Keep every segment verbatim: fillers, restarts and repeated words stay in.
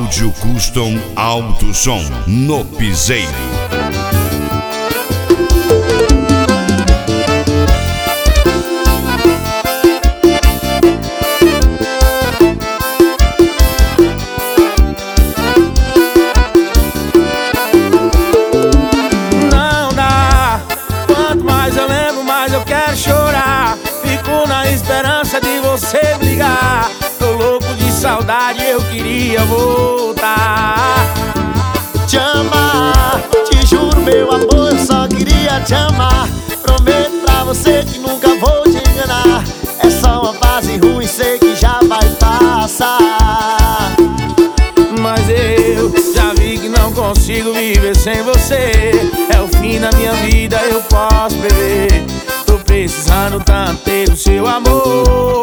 Áudio Custom Alto Som no Piseiro. Não dá, quanto mais eu lembro, mais eu quero chorar. Fico na esperança de você brigar. Tô louco de saudade, eu queria voltar. Te amar, te juro meu amor, eu só queria te amar. Prometo pra você que nunca vou te enganar. É só uma fase ruim, sei que já vai passar. Mas eu já vi que não consigo viver sem você. É o fim da minha vida, eu posso prever. Tô precisando tanto ter o seu amor.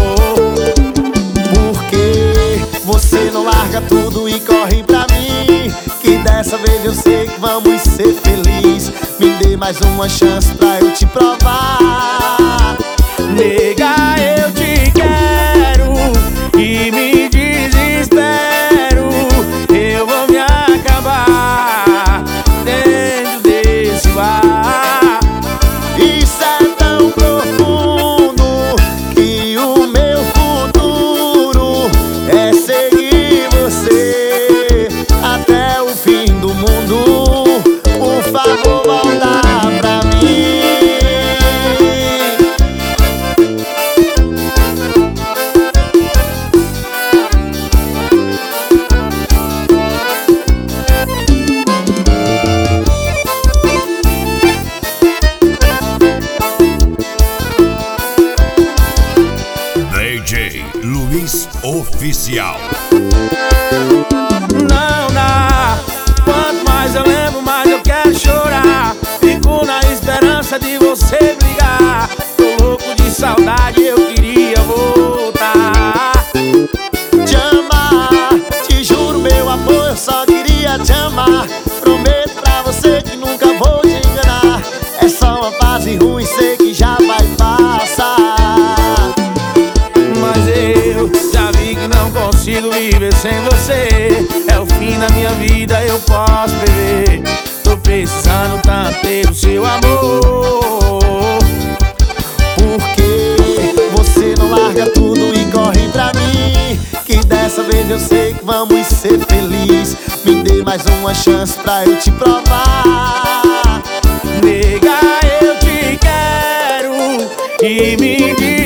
Porque você não larga tudo e corre pra mim, que dessa vez eu sei que vamos ser felizes. Me dê mais uma chance pra eu te provar. Nega, eu te quero e me desespero. Eu vou me acabar dentro desse bar. Isso é tão profundo que o meu futuro é seguir você até o fim do mundo. Por favor, volta pra mim. D J Luiz Oficial. Não dá, quanto mais eu lembro, mais eu quero chorar. Fico na esperança de você brigar. Tô louco de saudade, eu queria voltar. Te amar, te juro meu amor, eu só queria te amar. Prometo pra você que nunca vou te enganar. É só uma fase ruim, sei que já vai passar. Mas eu já vi que não consigo viver sem você. É o fim da minha vida, eu posso prever. Tô precisando tanto ter o seu amor. Porque você não larga tudo e corre pra mim, que dessa vez eu sei que vamos ser felizes. Me dê mais uma chance pra eu te provar. Nega, eu te quero e me diz